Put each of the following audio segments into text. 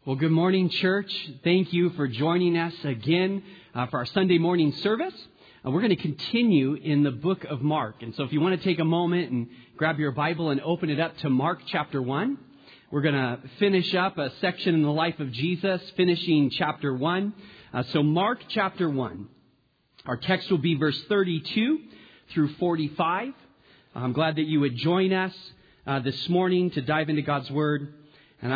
Well, good morning, church. Thank you for joining us again for our Sunday morning service. We're going to continue in the book of Mark. And so if you want to take a moment and grab your Bible and open it up to Mark chapter 1, we're going to finish up a section in the life of Jesus, finishing chapter 1. So Mark chapter 1. Our text will be verse 32 through 45. I'm glad that you would join us this morning to dive into God's Word. And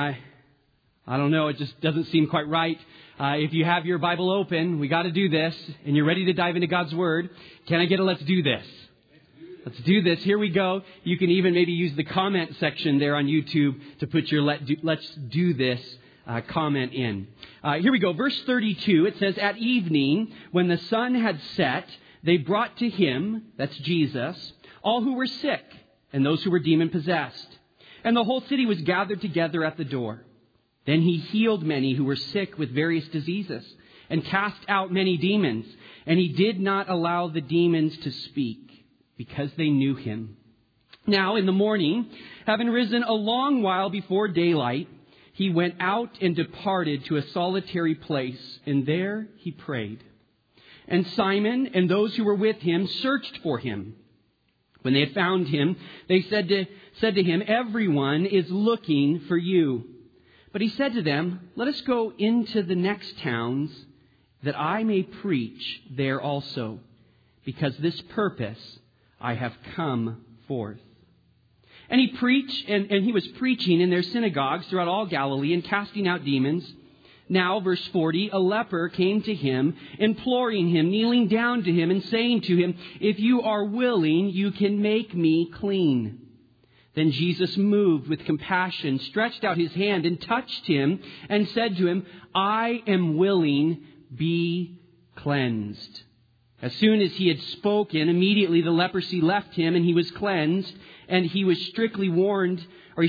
I don't know, it just doesn't seem quite right. If you have your Bible open, we got to do this, and you're ready to dive into God's Word. Can I get a let's do this? Let's do this. Here we go. You can even maybe use the comment section there on YouTube to put your let's do this comment in. Here we go. Verse 32, it says, "At evening, when the sun had set, they brought to him," that's Jesus, "all who were sick and those who were demon-possessed. And the whole city was gathered together at the door. Then he healed many who were sick with various diseases and cast out many demons. And he did not allow the demons to speak because they knew him. Now in the morning, having risen a long while before daylight, he went out and departed to a solitary place, and there he prayed. And Simon and those who were with him searched for him. When they had found him, they said to him, 'Everyone is looking for you.' But he said to them, 'Let us go into the next towns, that I may preach there also, because this purpose I have come forth.' And he preached, and he was preaching in their synagogues throughout all Galilee and casting out demons. Now, verse 40, a leper came to him, imploring him, kneeling down to him and saying to him, 'If you are willing, you can make me clean.' Then Jesus, moved with compassion, stretched out his hand and touched him and said to him, 'I am willing, be cleansed.' As soon as he had spoken, immediately the leprosy left him and he was cleansed. And he strictly warned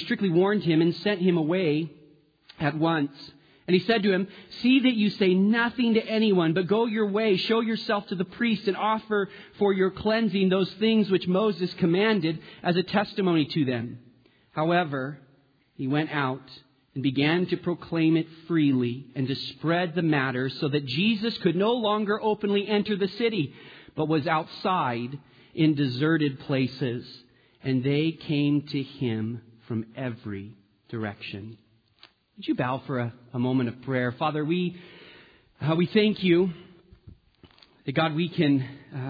him and sent him away at once. And he said to him, 'See that you say nothing to anyone, but go your way, show yourself to the priest and offer for your cleansing those things which Moses commanded as a testimony to them.' However, he went out and began to proclaim it freely and to spread the matter, so that Jesus could no longer openly enter the city, but was outside in deserted places. And they came to him from every direction." Would you bow for a moment of prayer? Father, we thank you that, God, we can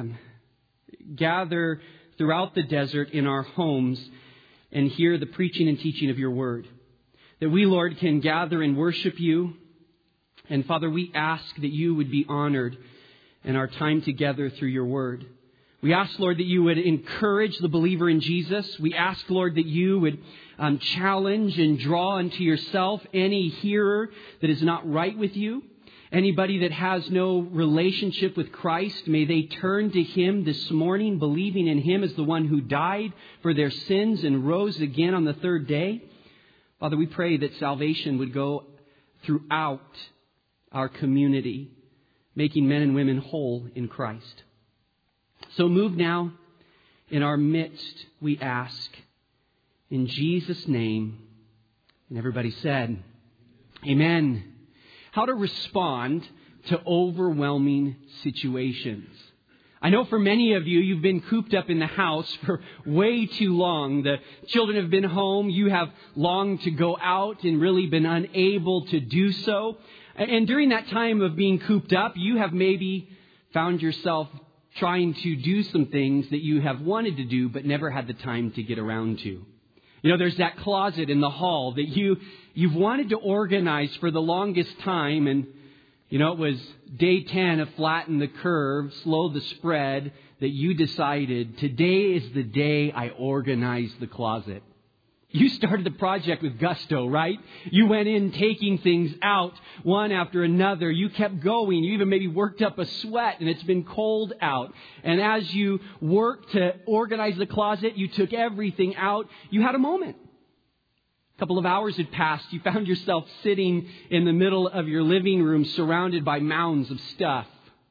gather throughout the desert in our homes and hear the preaching and teaching of your word. That we, Lord, can gather and worship you. And Father, we ask that you would be honored in our time together through your word. We ask, Lord, that you would encourage the believer in Jesus. We ask, Lord, that you would challenge and draw unto yourself any hearer that is not right with you. Anybody that has no relationship with Christ, may they turn to him this morning, believing in him as the one who died for their sins and rose again on the third day. Father, we pray that salvation would go throughout our community, making men and women whole in Christ. So move now in our midst, we ask, in Jesus' name. And everybody said, amen. How to respond to overwhelming situations. I know for many of you, you've been cooped up in the house for way too long. The children have been home. You have longed to go out and really been unable to do so. And during that time of being cooped up, you have maybe found yourself trying to do some things that you have wanted to do but never had the time to get around to. You know, there's that closet in the hall that you've wanted to organize for the longest time, and you know, it was day 10 of Flatten the Curve, Slow the Spread, that you decided today is the day I organize the closet. You started the project with gusto, right? You went in taking things out one after another. You kept going. You even maybe worked up a sweat, and it's been cold out. And as you worked to organize the closet, you took everything out. You had a moment. A couple of hours had passed. You found yourself sitting in the middle of your living room surrounded by mounds of stuff.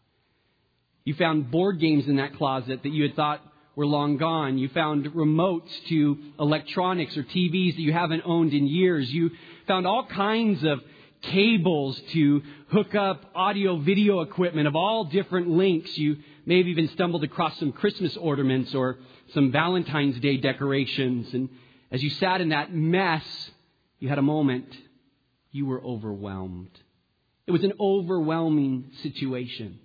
You found board games in that closet that you had thought were long gone. You found remotes to electronics or TVs that you haven't owned in years. You found all kinds of cables to hook up audio video equipment of all different lengths. You may have even stumbled across some Christmas ornaments or some Valentine's Day decorations. And as you sat in that mess, you had a moment. You were overwhelmed. It was an overwhelming situation.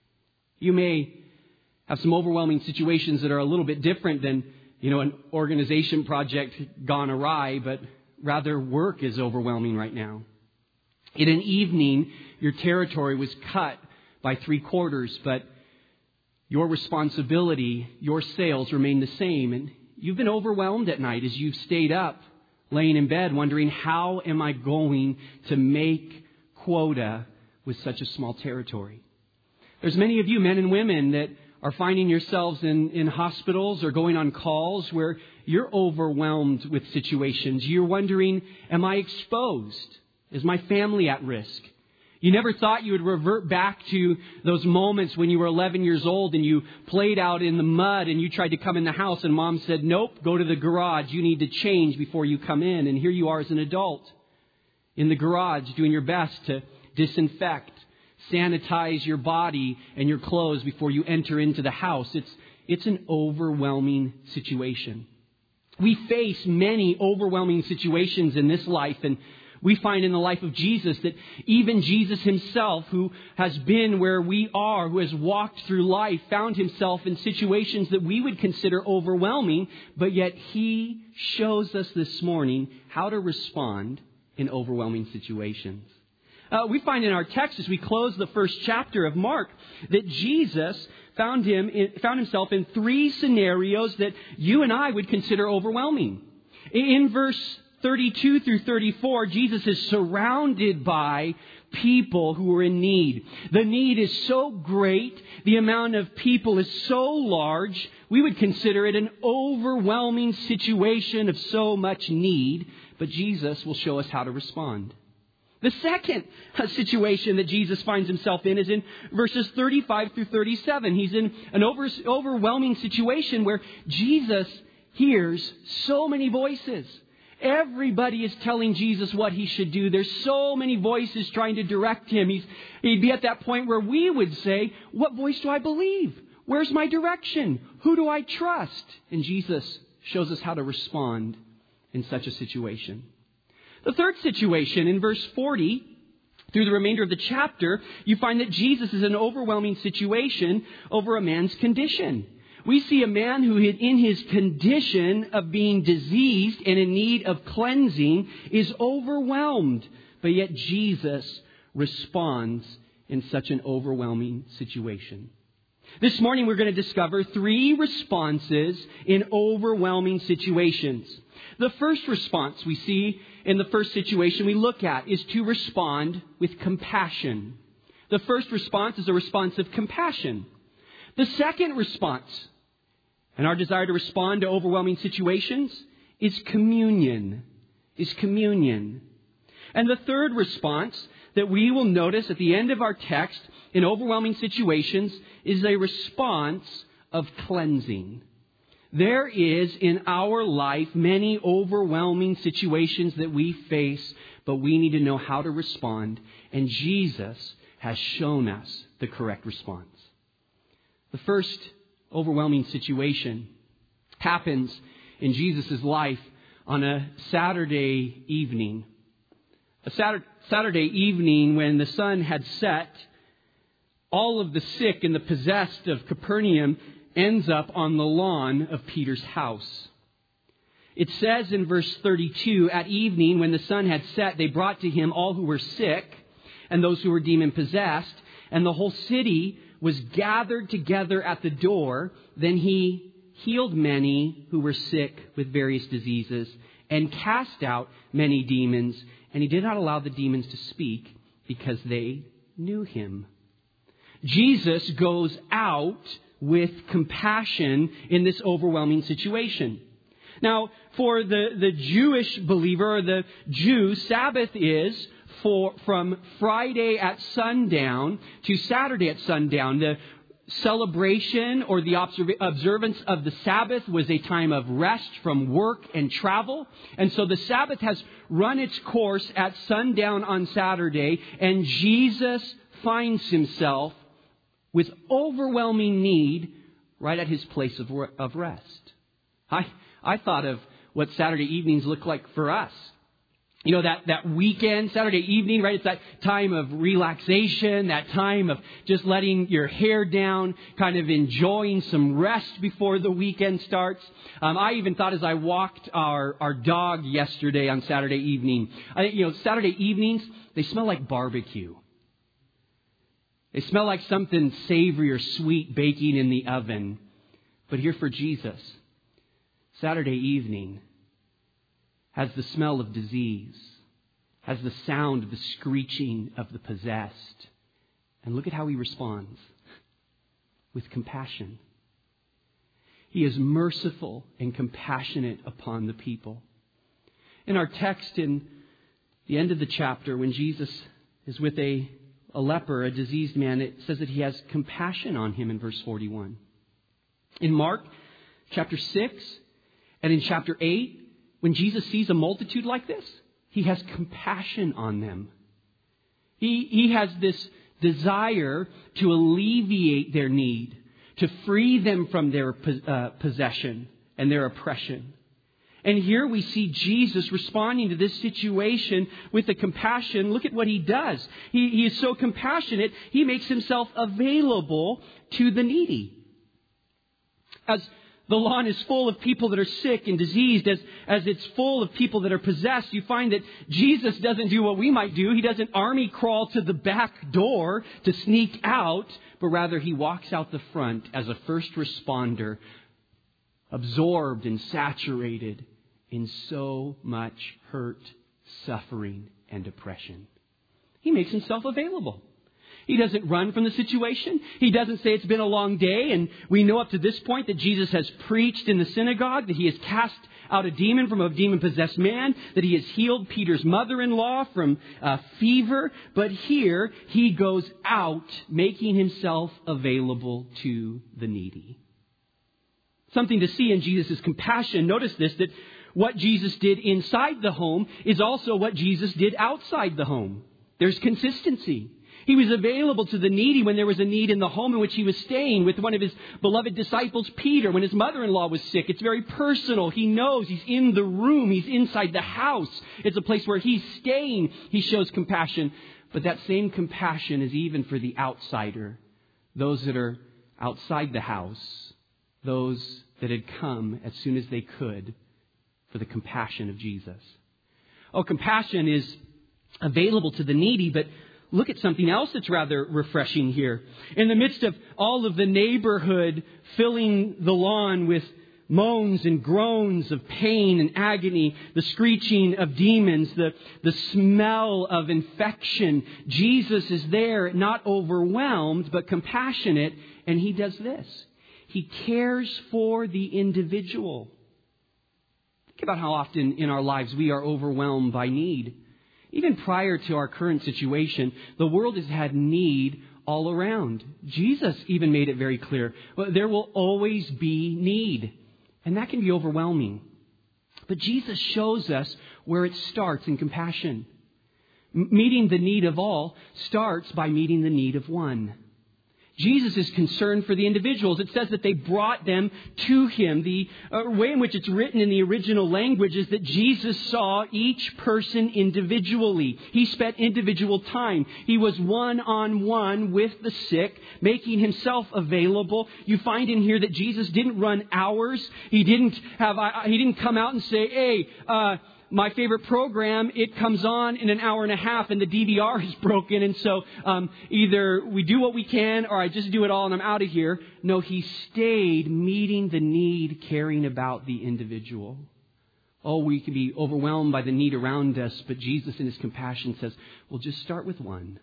You may have some overwhelming situations that are a little bit different than, an organization project gone awry, but rather work is overwhelming right now. In an evening, your territory was cut by 3/4, but your responsibility, your sales remain the same. And you've been overwhelmed at night as you've stayed up, laying in bed, wondering, how am I going to make quota with such a small territory? There's many of you, men and women, that are finding yourselves in hospitals or going on calls where you're overwhelmed with situations. You're wondering, am I exposed? Is my family at risk? You never thought you would revert back to those moments when you were 11 years old and you played out in the mud and you tried to come in the house and Mom said, nope, go to the garage. You need to change before you come in. And here you are as an adult in the garage doing your best to disinfect, sanitize your body and your clothes before you enter into the house. It's an overwhelming situation. We face many overwhelming situations in this life, and we find in the life of Jesus that even Jesus himself, who has been where we are, who has walked through life, found himself in situations that we would consider overwhelming, but yet he shows us this morning how to respond in overwhelming situations. We find in our text as we close the first chapter of Mark that Jesus found himself in 3 scenarios that you and I would consider overwhelming. In verse 32 through 34, Jesus is surrounded by people who are in need. The need is so great, the amount of people is so large, we would consider it an overwhelming situation of so much need, but Jesus will show us how to respond. The second situation that Jesus finds himself in is in verses 35 through 37. He's in an overwhelming situation where Jesus hears so many voices. Everybody is telling Jesus what he should do. There's so many voices trying to direct him. He'd be at that point where we would say, what voice do I believe? Where's my direction? Who do I trust? And Jesus shows us how to respond in such a situation. The third situation, in verse 40, through the remainder of the chapter, you find that Jesus is in an overwhelming situation over a man's condition. We see a man who in his condition of being diseased and in need of cleansing is overwhelmed. But yet Jesus responds in such an overwhelming situation. This morning we're going to discover 3 responses in overwhelming situations. The first response we see in the first situation we look at is to respond with compassion. The first response is a response of compassion. The second response, and our desire to respond to overwhelming situations, is communion. And the third response that we will notice at the end of our text in overwhelming situations is a response of cleansing. There is in our life many overwhelming situations that we face, but we need to know how to respond. And Jesus has shown us the correct response. The first overwhelming situation happens in Jesus' life on a Saturday evening. A Saturday evening when the sun had set, all of the sick and the possessed of Capernaum ends up on the lawn of Peter's house. It says in verse 32, at evening when the sun had set, they brought to him all who were sick and those who were demon-possessed, and the whole city was gathered together at the door. Then he healed many who were sick with various diseases and cast out many demons, and he did not allow the demons to speak because they knew him. Jesus goes out with compassion in this overwhelming situation. Now, for the Jewish believer or the Jew, Sabbath is from Friday at sundown to Saturday at sundown. The celebration or the observance of the Sabbath was a time of rest from work and travel. And so the Sabbath has run its course at sundown on Saturday, and Jesus finds himself with overwhelming need right at his place of rest. I thought of what Saturday evenings look like for us. You know, that weekend, Saturday evening, right? It's that time of relaxation, that time of just letting your hair down, kind of enjoying some rest before the weekend starts. I even thought as I walked our dog yesterday on Saturday evening, Saturday evenings, they smell like barbecue. They smell like something savory or sweet baking in the oven. But here for Jesus, Saturday evening has the smell of disease, has the sound of the screeching of the possessed. And look at how he responds. With compassion. He is merciful and compassionate upon the people. In our text in the end of the chapter, when Jesus is with a leper, a diseased man, it says that he has compassion on him in verse 41. In Mark chapter 6 and in chapter 8, when Jesus sees a multitude like this, he has compassion on them. He has this desire to alleviate their need, to free them from their possession and their oppression. And here we see Jesus responding to this situation with a compassion. Look at what he does. He is so compassionate, he makes himself available to the needy. As the lawn is full of people that are sick and diseased, as it's full of people that are possessed, you find that Jesus doesn't do what we might do. He doesn't army crawl to the back door to sneak out, but rather he walks out the front as a first responder, absorbed and saturated in so much hurt, suffering, and oppression. He makes himself available. He doesn't run from the situation. He doesn't say it's been a long day. And we know up to this point that Jesus has preached in the synagogue, that he has cast out a demon from a demon-possessed man, that he has healed Peter's mother-in-law from fever. But here he goes out, making himself available to the needy. Something to see in Jesus' compassion. Notice this, that what Jesus did inside the home is also what Jesus did outside the home. There's consistency. He was available to the needy when there was a need in the home in which he was staying with one of his beloved disciples, Peter, when his mother-in-law was sick. It's very personal. He knows he's in the room. He's inside the house. It's a place where he's staying. He shows compassion. But that same compassion is even for the outsider, those that are outside the house, those that had come as soon as they could for the compassion of Jesus. Oh, compassion is available to the needy, but look at something else that's rather refreshing here. In the midst of all of the neighborhood filling the lawn with moans and groans of pain and agony, the screeching of demons, the smell of infection, Jesus is there, not overwhelmed, but compassionate, and he does this. He cares for the individual. Think about how often in our lives we are overwhelmed by need. Even prior to our current situation, the world has had need all around. Jesus even made it very clear. There will always be need. And that can be overwhelming. But Jesus shows us where it starts in compassion. Meeting the need of all starts by meeting the need of one. Jesus is concerned for the individuals. It says that they brought them to him. The way in which it's written in the original language is that Jesus saw each person individually. He spent individual time. He was one-on-one with the sick, making himself available. You find in here that Jesus didn't run hours. He didn't come out and say, hey, my favorite program, it comes on in an hour and a half and the DVR is broken. And so either we do what we can or I just do it all and I'm out of here. No, he stayed meeting the need, caring about the individual. Oh, we can be overwhelmed by the need around us. But Jesus in his compassion says, well, just start with one.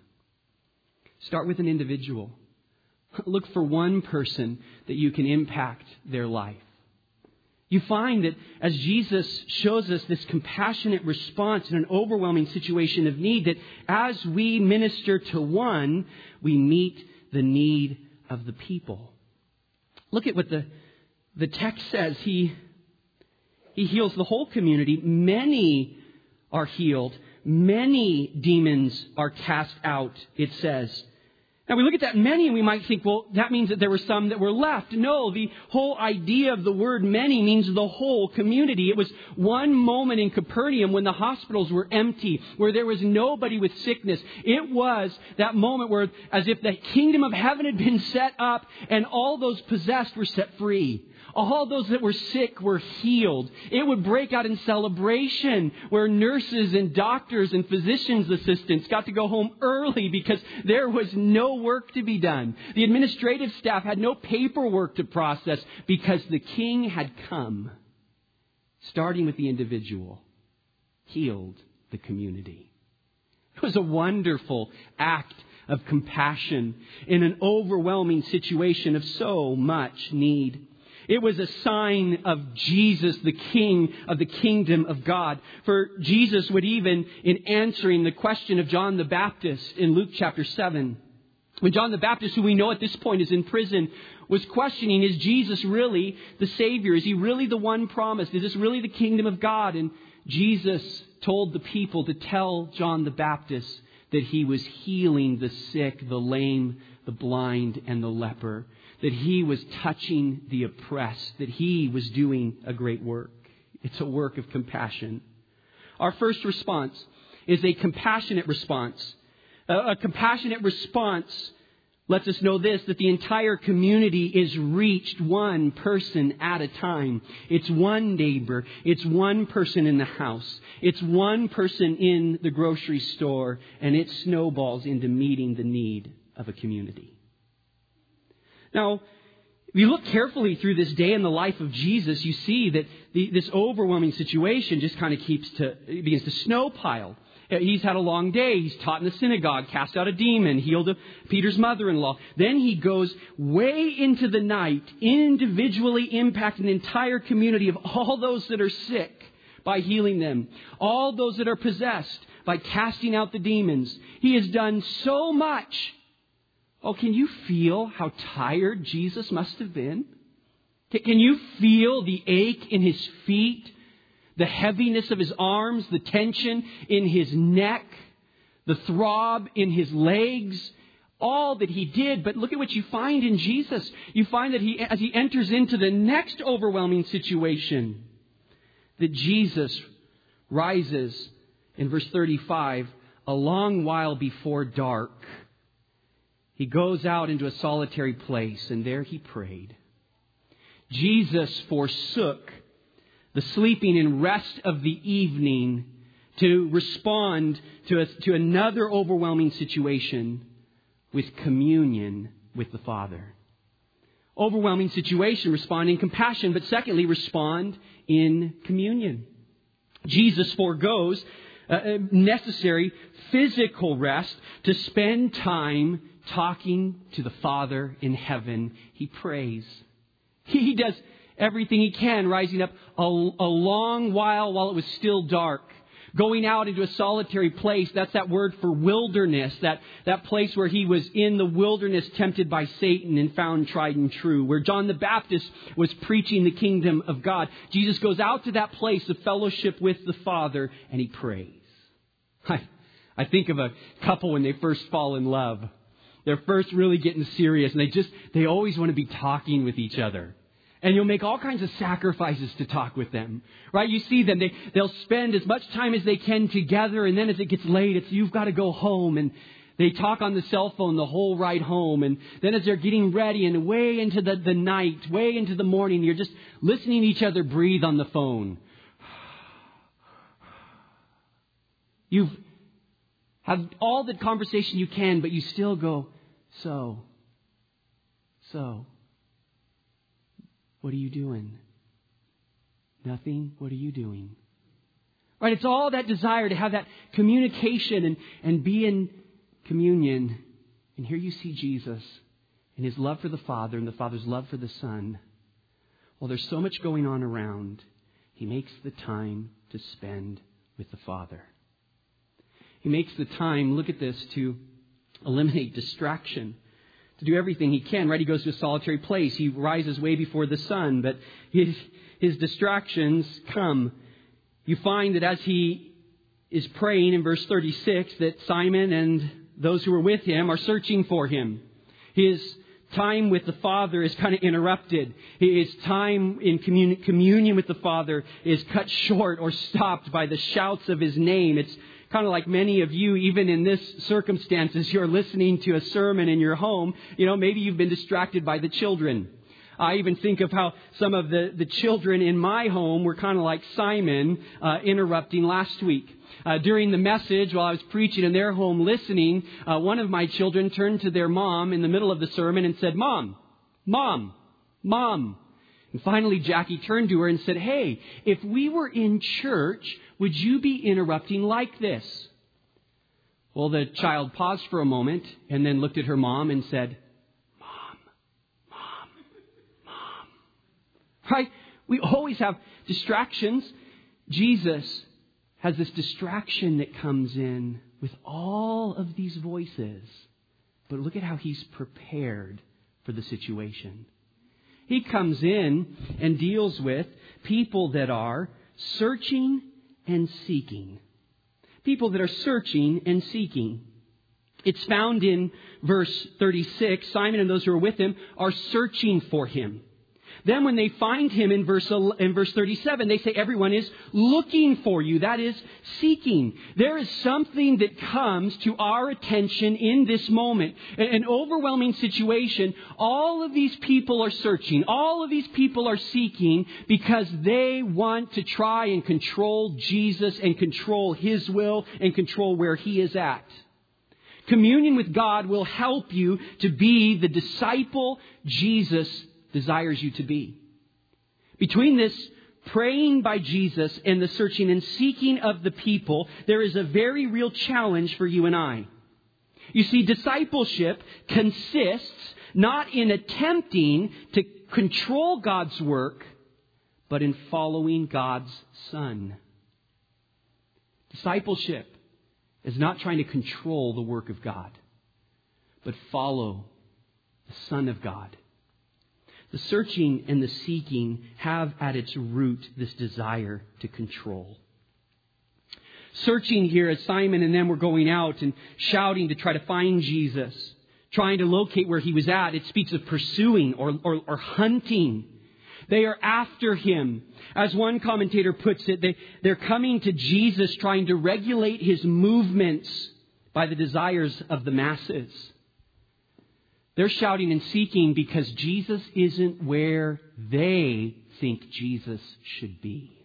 Start with an individual. Look for one person that you can impact their life. You find that as Jesus shows us this compassionate response in an overwhelming situation of need, that as we minister to one, we meet the need of the people. Look at what the text says. He heals the whole community. Many are healed. Many demons are cast out, it says. Now we look at that many and we might think, well, that means that there were some that were left. No, the whole idea of the word many means the whole community. It was one moment in Capernaum when the hospitals were empty, where there was nobody with sickness. It was that moment where, as if the kingdom of heaven had been set up and all those possessed were set free. All those that were sick were healed. It would break out in celebration where nurses and doctors and physicians' assistants got to go home early because there was no work to be done. The administrative staff had no paperwork to process because the king had come, starting with the individual, healed the community. It was a wonderful act of compassion in an overwhelming situation of so much need. It was a sign of Jesus, the King of the kingdom of God. For Jesus would even, in answering the question of John the Baptist in Luke chapter 7, when John the Baptist, who we know at this point is in prison, was questioning, is Jesus really the Savior? Is He really the one promised? Is this really the kingdom of God? And Jesus told the people to tell John the Baptist that He was healing the sick, the lame, the blind, and the leper. That He was touching the oppressed, that He was doing a great work. It's a work of compassion. Our first response is a compassionate response. A compassionate response lets us know this, that the entire community is reached one person at a time. It's one neighbor. It's one person in the house. It's one person in the grocery store, and it snowballs into meeting the need of a community. Now, if you look carefully through this day in the life of Jesus, you see that this overwhelming situation just kind of begins to snowpile. He's had a long day. He's taught in the synagogue, cast out a demon, healed Peter's mother-in-law. Then he goes way into the night, individually impacting the entire community of all those that are sick by healing them. All those that are possessed by casting out the demons. He has done so much. Oh, can you feel how tired Jesus must have been? Can you feel the ache in His feet, the heaviness of His arms, the tension in His neck, the throb in His legs, all that He did? But look at what you find in Jesus. You find that as He enters into the next overwhelming situation, that Jesus rises in verse 35, a long while before dark. He goes out into a solitary place, and there He prayed. Jesus forsook the sleeping and rest of the evening to respond to another overwhelming situation with communion with the Father. Overwhelming situation, respond in compassion, but secondly, respond in communion. Jesus forgoes necessary physical rest to spend time talking to the Father in heaven. He prays. He does everything He can, rising up a long while it was still dark. Going out into a solitary place, that's that word for wilderness, that place where He was in the wilderness tempted by Satan and found tried and true. Where John the Baptist was preaching the kingdom of God. Jesus goes out to that place of fellowship with the Father and He prays. I think of a couple when they first fall in love. They're first really getting serious and they always want to be talking with each other. And you'll make all kinds of sacrifices to talk with them, right? You see them, they'll spend as much time as they can together. And then as it gets late, you've got to go home. And they talk on the cell phone the whole ride home. And then as they're getting ready and way into the night, way into the morning, you're just listening to each other breathe on the phone. You've had all the conversation you can, but you still go, so, what are you doing? Nothing? What are you doing? Right? It's all that desire to have that communication and be in communion. And here you see Jesus and His love for the Father and the Father's love for the Son. Well, there's so much going on around. He makes the time to spend with the Father. He makes the time, look at this, to eliminate distraction. to do everything he can, right? He goes to a solitary place. He rises way before the sun, but his distractions come. You find that as he is praying in verse 36, that Simon and those who are with him are searching for him. His time with the Father is kind of interrupted. His time in communion with the Father is cut short or stopped by the shouts of his name. It's kind of like many of you, even in this circumstances, you're listening to a sermon in your home. Maybe you've been distracted by the children. I even think of how some of the children in my home were kind of like Simon interrupting last week. During the message, while I was preaching in their home listening, one of my children turned to their mom in the middle of the sermon and said, "Mom, Mom, Mom." And finally, Jackie turned to her and said, "Hey, if we were in church, would you be interrupting like this?" Well, the child paused for a moment and then looked at her mom and said, "Mom, Mom, Mom." Right? We always have distractions. Jesus has this distraction that comes in with all of these voices. But look at how he's prepared for the situation. He comes in and deals with people that are searching and seeking. People that are searching and seeking. It's found in verse 36. Simon and those who are with him are searching for him. Then when they find him in verse 37, they say everyone is looking for you. That is seeking. There is something that comes to our attention in this moment. An overwhelming situation. All of these people are searching. All of these people are seeking because they want to try and control Jesus and control his will and control where he is at. Communion with God will help you to be the disciple Jesus desires you to be. Between this praying by Jesus and the searching and seeking of the people, there is a very real challenge for you and I. You see, discipleship consists not in attempting to control God's work, but in following God's Son. Discipleship is not trying to control the work of God, but follow the Son of God. The searching and the seeking have at its root this desire to control. Searching here as Simon and them were going out and shouting to try to find Jesus, trying to locate where he was at. It speaks of pursuing or hunting. They are after him. As one commentator puts it, they're coming to Jesus trying to regulate his movements by the desires of the masses. They're shouting and seeking because Jesus isn't where they think Jesus should be.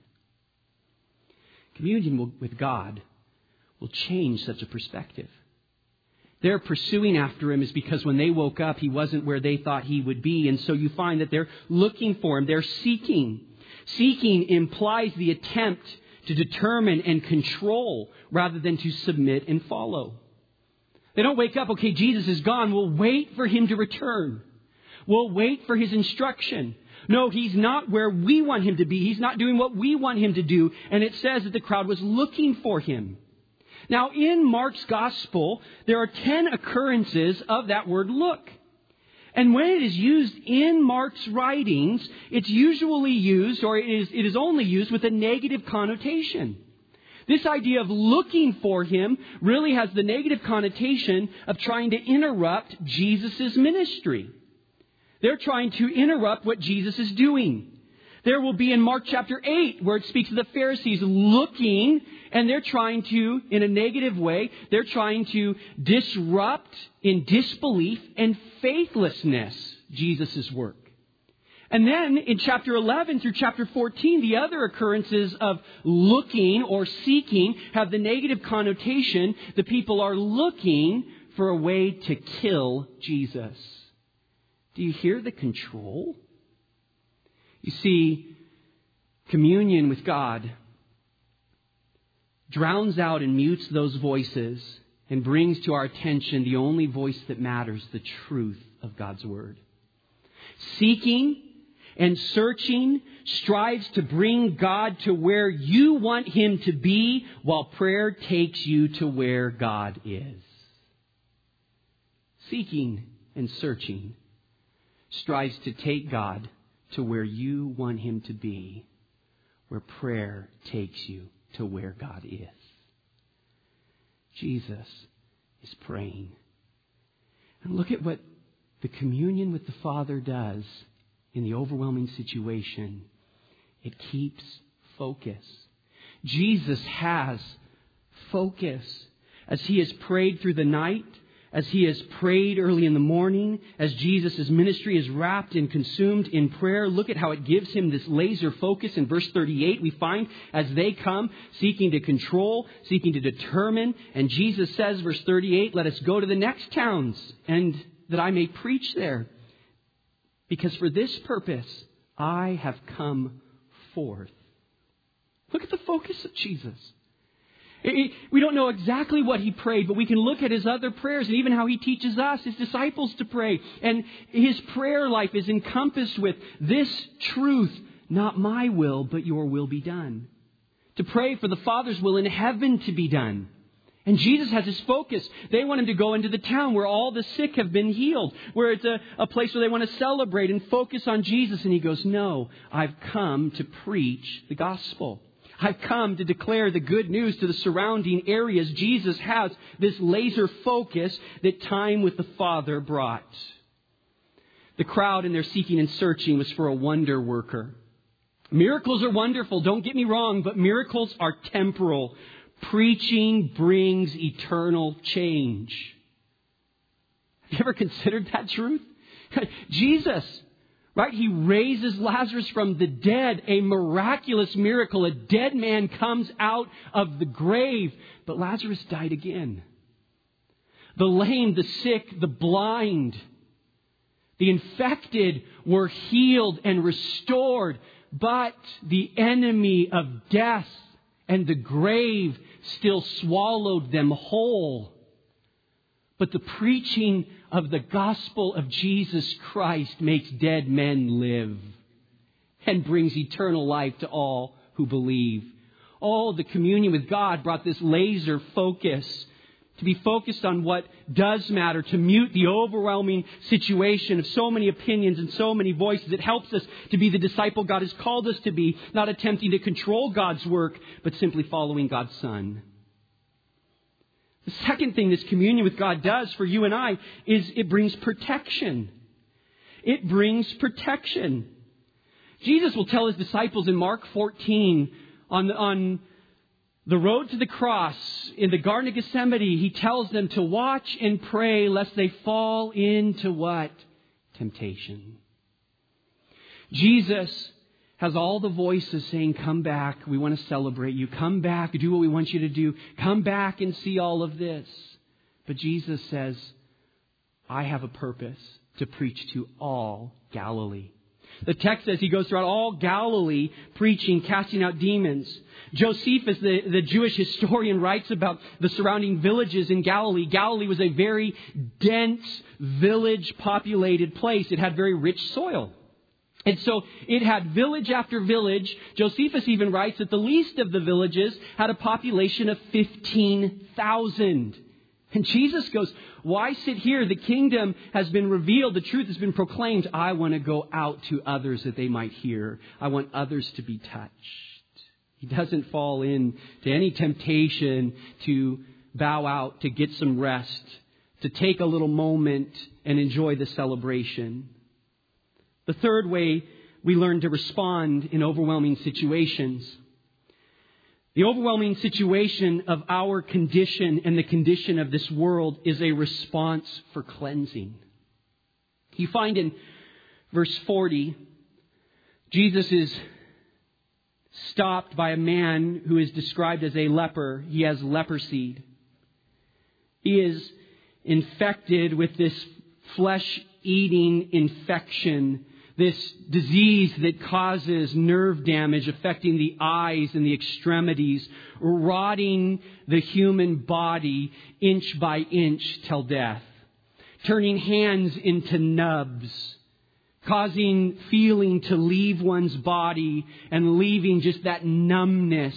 Communion with God will change such a perspective. Their pursuing after him is because when they woke up, he wasn't where they thought he would be. And so you find that they're looking for him. They're seeking. Seeking implies the attempt to determine and control rather than to submit and follow. They don't wake up, okay, Jesus is gone. We'll wait for him to return. We'll wait for his instruction. No, he's not where we want him to be. He's not doing what we want him to do. And it says that the crowd was looking for him. Now, in Mark's gospel, there are 10 occurrences of that word look. And when it is used in Mark's writings, it's usually used, or it is only used with a negative connotation. This idea of looking for him really has the negative connotation of trying to interrupt Jesus' ministry. They're trying to interrupt what Jesus is doing. There will be in Mark chapter 8 where it speaks of the Pharisees looking, and they're trying to, in a negative way, they're trying to disrupt in disbelief and faithlessness Jesus' work. And then in chapter 11 through chapter 14, the other occurrences of looking or seeking have the negative connotation. The people are looking for a way to kill Jesus. Do you hear the control? You see, communion with God drowns out and mutes those voices and brings to our attention the only voice that matters, the truth of God's Word. Seeking and searching strives to bring God to where you want him to be, while prayer takes you to where God is. Seeking and searching strives to take God to where you want Him to be, where prayer takes you to where God is. Jesus is praying. And look at what the communion with the Father does in the overwhelming situation. It keeps focus. Jesus has focus. As He has prayed through the night, as He has prayed early in the morning, as Jesus' ministry is wrapped and consumed in prayer, look at how it gives Him this laser focus. In verse 38, we find as they come, seeking to control, seeking to determine, and Jesus says, verse 38, let us go to the next towns, and that I may preach there. Because for this purpose, I have come forth. Look at the focus of Jesus. We don't know exactly what He prayed, but we can look at His other prayers and even how He teaches us, His disciples, to pray. And His prayer life is encompassed with this truth, not my will, but your will be done. To pray for the Father's will in heaven to be done. And Jesus has His focus. They want Him to go into the town where all the sick have been healed, where it's a place where they want to celebrate and focus on Jesus. And He goes, no, I've come to preach the gospel. I've come to declare the good news to the surrounding areas. Jesus has this laser focus that time with the Father brought. The crowd in their seeking and searching was for a wonder worker. Miracles are wonderful, don't get me wrong, but miracles are temporal. Preaching brings eternal change. Have you ever considered that truth? Jesus, right? He raises Lazarus from the dead, a miraculous miracle. A dead man comes out of the grave, but Lazarus died again. The lame, the sick, the blind, the infected were healed and restored, but the enemy of death and the grave still swallowed them whole. But the preaching of the gospel of Jesus Christ makes dead men live and brings eternal life to all who believe. Oh, the communion with God brought this laser focus to be focused on what does matter, to mute the overwhelming situation of so many opinions and so many voices. It helps us to be the disciple God has called us to be, not attempting to control God's work, but simply following God's Son. The second thing this communion with God does for you and I is it brings protection. It brings protection. Jesus will tell His disciples in Mark 14 on the road to the cross in the Garden of Gethsemane, He tells them to watch and pray lest they fall into what? Temptation. Jesus has all the voices saying, come back, we want to celebrate you. Come back, do what we want you to do. Come back and see all of this. But Jesus says, I have a purpose to preach to all Galilee. The text says He goes throughout all Galilee preaching, casting out demons. Josephus, the Jewish historian, writes about the surrounding villages in Galilee. Galilee was a very dense, village-populated place. It had very rich soil. And so it had village after village. Josephus even writes that the least of the villages had a population of 15,000. And Jesus goes, why sit here? The kingdom has been revealed. The truth has been proclaimed. I want to go out to others that they might hear. I want others to be touched. He doesn't fall into any temptation to bow out, to get some rest, to take a little moment and enjoy the celebration. The third way we learn to respond in overwhelming situations. The overwhelming situation of our condition and the condition of this world is a response for cleansing. You find in verse 40, Jesus is stopped by a man who is described as a leper. He has leprosy. He is infected with this flesh-eating infection, this disease that causes nerve damage affecting the eyes and the extremities, rotting the human body inch by inch till death, turning hands into nubs, causing feeling to leave one's body and leaving just that numbness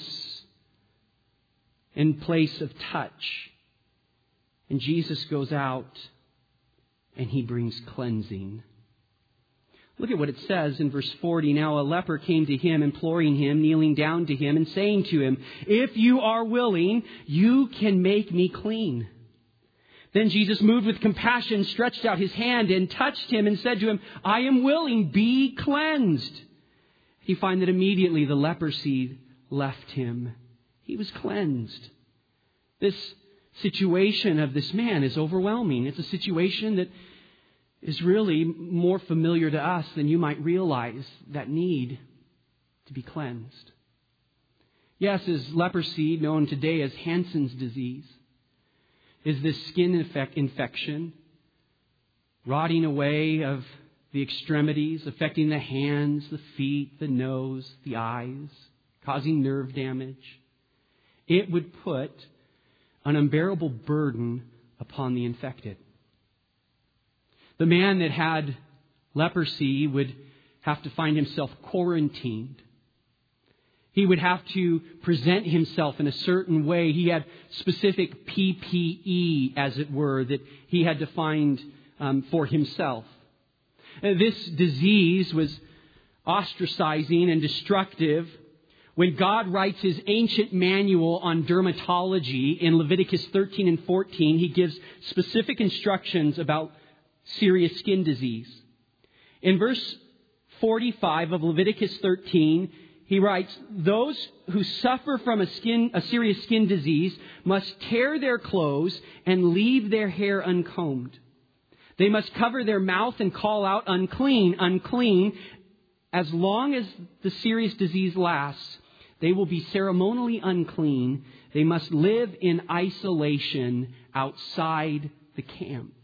in place of touch. And Jesus goes out and He brings cleansing. Look at what it says in verse 40. Now a leper came to Him, imploring Him, kneeling down to Him, and saying to Him, "If you are willing, you can make me clean." Then Jesus, moved with compassion, stretched out His hand and touched him and said to him, "I am willing, be cleansed." You find that immediately the leprosy left him. He was cleansed. This situation of this man is overwhelming. It's a situation that is really more familiar to us than you might realize, that need to be cleansed. Yes, is leprosy, known today as Hansen's disease, is this skin infection, rotting away of the extremities, affecting the hands, the feet, the nose, the eyes, causing nerve damage. It would put an unbearable burden upon the infected. The man that had leprosy would have to find himself quarantined. He would have to present himself in a certain way. He had specific PPE, as it were, that he had to find for himself. This disease was ostracizing and destructive. When God writes His ancient manual on dermatology in Leviticus 13 and 14, He gives specific instructions about serious skin disease. In verse 45 of Leviticus 13, He writes, "Those who suffer from a serious skin disease must tear their clothes and leave their hair uncombed. They must cover their mouth and call out, 'Unclean, unclean.' As long as the serious disease lasts, they will be ceremonially unclean. They must live in isolation outside the camp."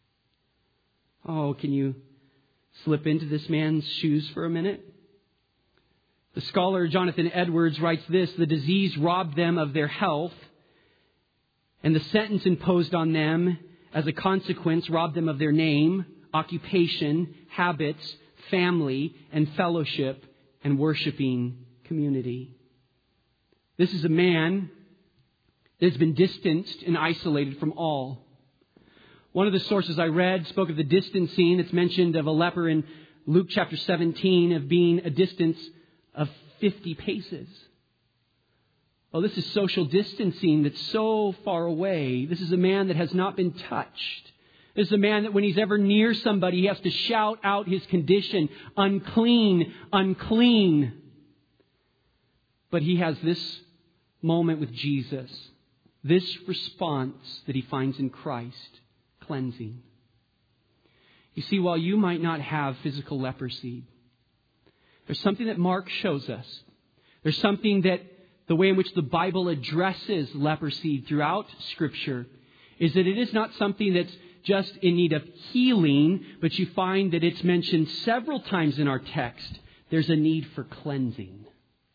Oh, can you slip into this man's shoes for a minute? The scholar Jonathan Edwards writes this: "The disease robbed them of their health, and the sentence imposed on them as a consequence robbed them of their name, occupation, habits, family, and fellowship and worshiping community." This is a man that has been distanced and isolated from all. One of the sources I read spoke of the distancing. It's mentioned of a leper in Luke chapter 17 of being a distance of 50 paces. Well, this is social distancing that's so far away. This is a man that has not been touched. This is a man that when he's ever near somebody, he has to shout out his condition, "Unclean, unclean." But he has this moment with Jesus, this response that he finds in Christ, cleansing. You see, while you might not have physical leprosy, there's something that Mark shows us. There's something that the way in which the Bible addresses leprosy throughout Scripture is that it is not something that's just in need of healing, but you find that it's mentioned several times in our text. There's a need for cleansing.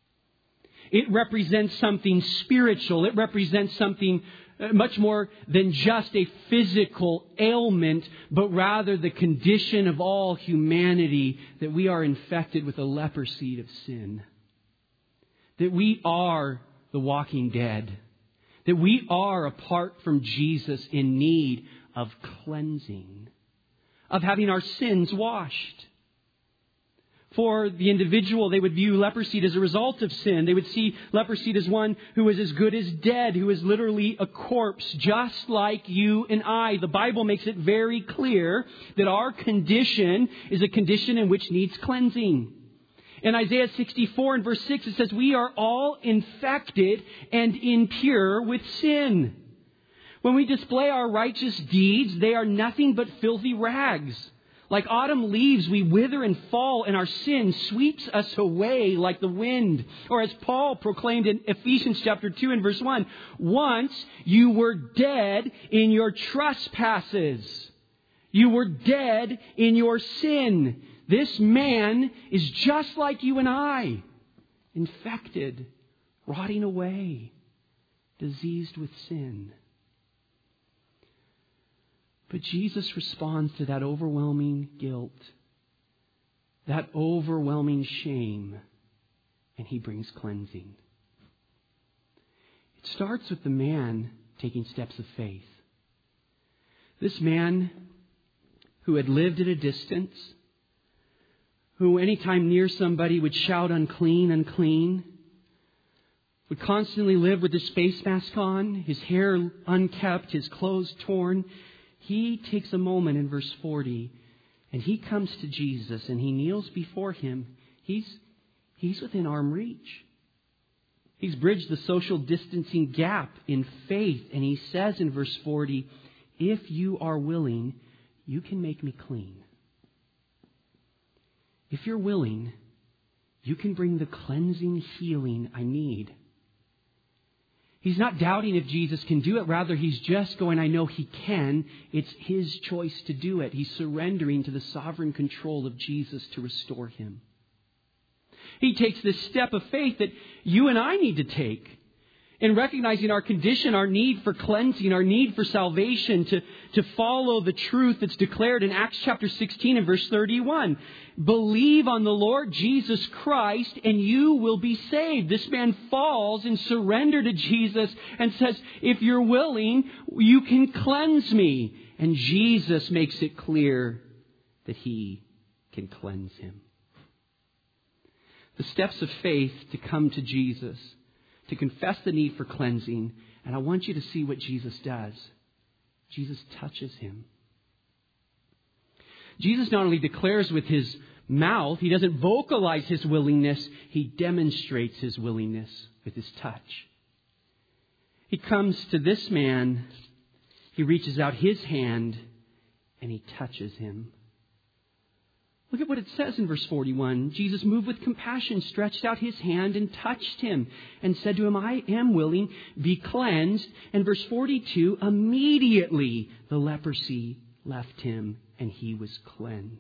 It represents something spiritual. It represents something much more than just a physical ailment, but rather the condition of all humanity, that we are infected with a leprosy of sin. That we are the walking dead. That we are, apart from Jesus, in need of cleansing, of having our sins washed. For the individual, they would view leprosy as a result of sin. They would see leprosy as one who is as good as dead, who is literally a corpse, just like you and I. The Bible makes it very clear that our condition is a condition in which needs cleansing. In Isaiah 64 and verse 6, it says, "We are all infected and impure with sin. When we display our righteous deeds, they are nothing but filthy rags. Like autumn leaves, we wither and fall, and our sin sweeps us away like the wind." Or as Paul proclaimed in Ephesians chapter 2 and verse 1, "Once you were dead in your trespasses. You were dead in your sin." This man is just like you and I, infected, rotting away, diseased with sin. But Jesus responds to that overwhelming guilt, that overwhelming shame, and He brings cleansing. It starts with the man taking steps of faith. This man who had lived at a distance, who anytime near somebody would shout, "Unclean, unclean," would constantly live with his face mask on, his hair unkept, his clothes torn. He takes a moment in verse 40 and he comes to Jesus and he kneels before him. He's within arm reach. He's bridged the social distancing gap in faith. And he says in verse 40, "If you are willing, you can make me clean." If you're willing, you can bring the cleansing healing I need. He's not doubting if Jesus can do it. Rather, he's just going, I know he can. It's his choice to do it. He's surrendering to the sovereign control of Jesus to restore him. He takes this step of faith that you and I need to take in recognizing our condition, our need for cleansing, our need for salvation, to follow the truth that's declared in Acts chapter 16 and verse 31. Believe on the Lord Jesus Christ and you will be saved. This man falls in surrender to Jesus and says, if you're willing, you can cleanse me. And Jesus makes it clear that he can cleanse him. The steps of faith to come to Jesus, to confess the need for cleansing. And I want you to see what Jesus does. Jesus touches him. Jesus not only declares with his mouth, he doesn't vocalize his willingness, he demonstrates his willingness with his touch. He comes to this man, he reaches out his hand, and he touches him. Look at what it says in verse 41. Jesus, moved with compassion, stretched out his hand and touched him and said to him, I am willing, be cleansed. And verse 42, immediately the leprosy left him and he was cleansed.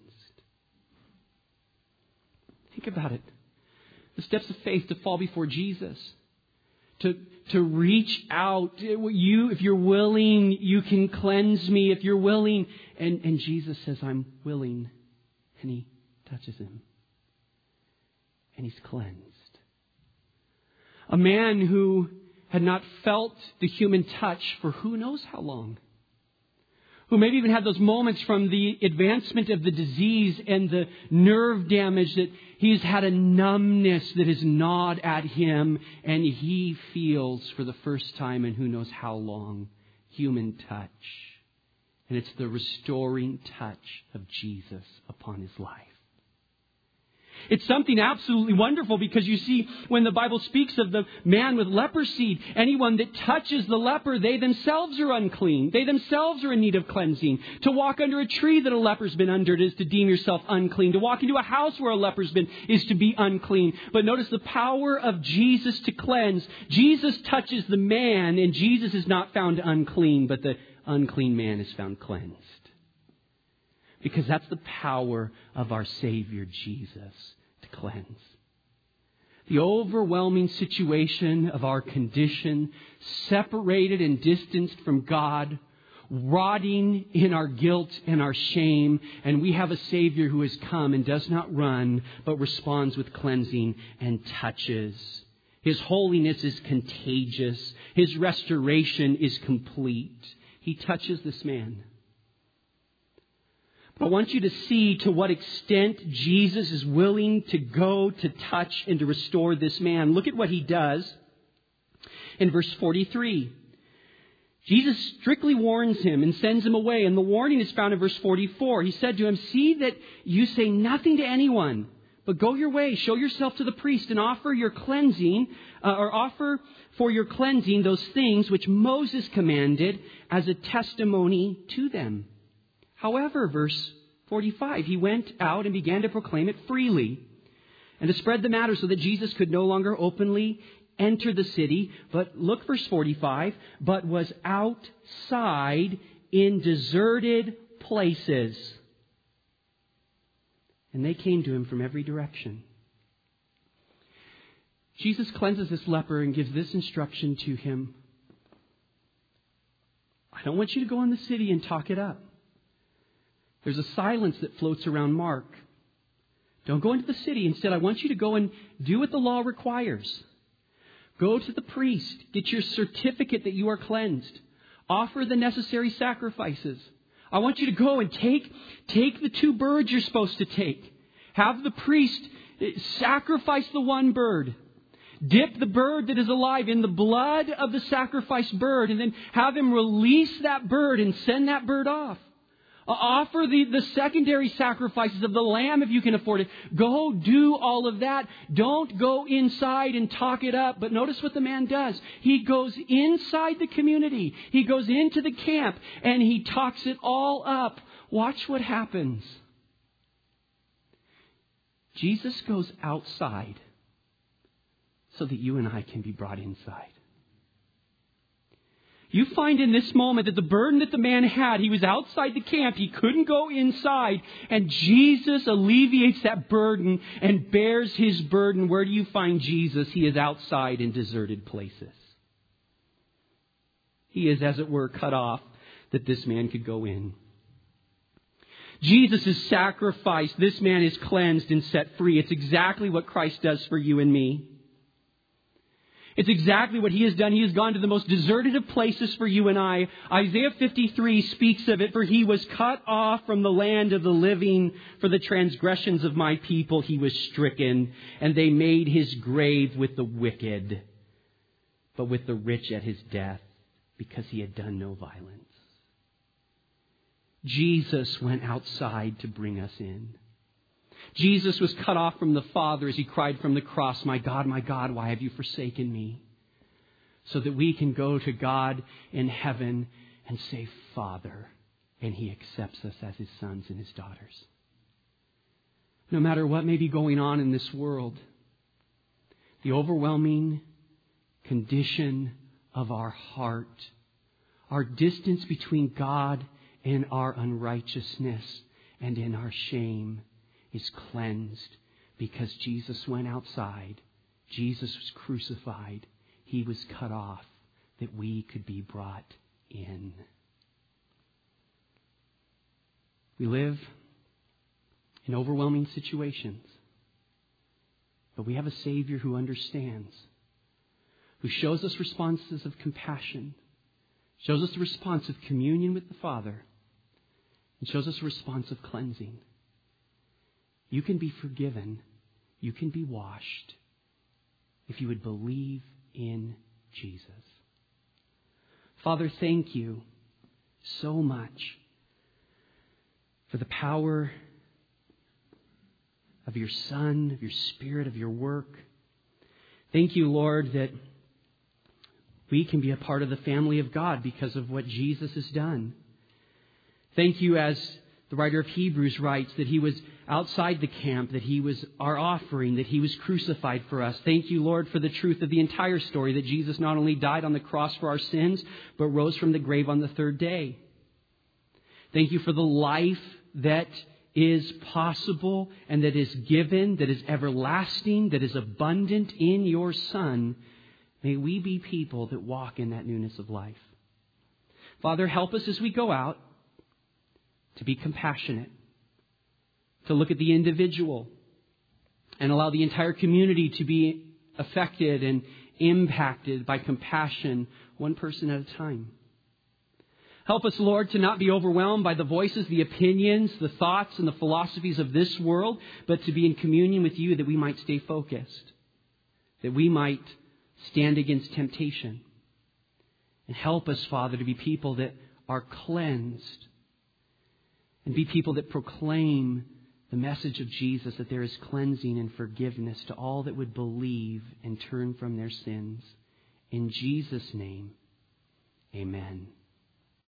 Think about it. The steps of faith to fall before Jesus. To reach out. If you're willing, you can cleanse me. If you're willing. And Jesus says, I'm willing. And he touches him. And he's cleansed. A man who had not felt the human touch for who knows how long. Who maybe even had those moments from the advancement of the disease and the nerve damage that he's had a numbness that has gnawed at him. And he feels for the first time in who knows how long human touch. And it's the restoring touch of Jesus upon his life. It's something absolutely wonderful because you see, when the Bible speaks of the man with leprosy, anyone that touches the leper, they themselves are unclean. They themselves are in need of cleansing. To walk under a tree that a leper's been under is to deem yourself unclean. To walk into a house where a leper's been is to be unclean. But notice the power of Jesus to cleanse. Jesus touches the man and Jesus is not found unclean, but the unclean man is found cleansed. Because that's the power of our Savior Jesus to cleanse. The overwhelming situation of our condition, separated and distanced from God, rotting in our guilt and our shame, and we have a Savior who has come and does not run, but responds with cleansing and touches. His holiness is contagious. His restoration is complete. He touches this man. But I want you to see to what extent Jesus is willing to go to touch and to restore this man. Look at what he does in verse 43. Jesus strictly warns him and sends him away. And the warning is found in verse 44. He said to him, see that you say nothing to anyone, but go your way, show yourself to the priest and offer your cleansing, offer for your cleansing those things which Moses commanded as a testimony to them. However, verse 45, he went out and began to proclaim it freely and to spread the matter so that Jesus could no longer openly enter the city. But look, verse 45, but was outside in deserted places. And they came to him from every direction. Jesus cleanses this leper and gives this instruction to him. I don't want you to go in the city and talk it up. There's a silence that floats around Mark. Don't go into the city. Instead, I want you to go and do what the law requires. Go to the priest. Get your certificate that you are cleansed. Offer the necessary sacrifices. I want you to go and take the 2 birds you're supposed to take. Have the priest sacrifice the 1 bird. Dip the bird that is alive in the blood of the sacrificed bird, and then have him release that bird and send that bird off. Offer the secondary sacrifices of the lamb if you can afford it. Go do all of that. Don't go inside and talk it up. But notice what the man does. He goes inside the community. He goes into the camp and he talks it all up. Watch what happens. Jesus goes outside so that you and I can be brought inside. You find in this moment that the burden that the man had, he was outside the camp. He couldn't go inside. And Jesus alleviates that burden and bears his burden. Where do you find Jesus? He is outside in deserted places. He is, as it were, cut off that this man could go in. Jesus is sacrificed. This man is cleansed and set free. It's exactly what Christ does for you and me. It's exactly what he has done. He has gone to the most deserted of places for you and I. Isaiah 53 speaks of it. For he was cut off from the land of the living. For the transgressions of my people he was stricken. And they made his grave with the wicked, but with the rich at his death, because he had done no violence. Jesus went outside to bring us in. Jesus was cut off from the Father as he cried from the cross, my God, why have you forsaken me? So that we can go to God in heaven and say, Father, and he accepts us as his sons and his daughters. No matter what may be going on in this world, the overwhelming condition of our heart, our distance between God and our unrighteousness and in our shame, is cleansed because Jesus went outside. Jesus was crucified. He was cut off that we could be brought in. We live in overwhelming situations, but we have a Savior who understands, who shows us responses of compassion, shows us the response of communion with the Father, and shows us a response of cleansing. You can be forgiven. You can be washed if you would believe in Jesus. Father, thank you so much for the power of your Son, of your Spirit, of your work. Thank you, Lord, that we can be a part of the family of God because of what Jesus has done. Thank you, as the writer of Hebrews writes, that he was outside the camp, that he was our offering, that he was crucified for us. Thank you, Lord, for the truth of the entire story, that Jesus not only died on the cross for our sins, but rose from the grave on the 3rd day. Thank you for the life that is possible and that is given, that is everlasting, that is abundant in your Son. May we be people that walk in that newness of life. Father, help us as we go out to be compassionate, to look at the individual and allow the entire community to be affected and impacted by compassion, one person at a time. Help us, Lord, to not be overwhelmed by the voices, the opinions, the thoughts, and the philosophies of this world, but to be in communion with you that we might stay focused, that we might stand against temptation. And help us, Father, to be people that are cleansed and be people that proclaim the message of Jesus, that there is cleansing and forgiveness to all that would believe and turn from their sins. In Jesus' name, amen.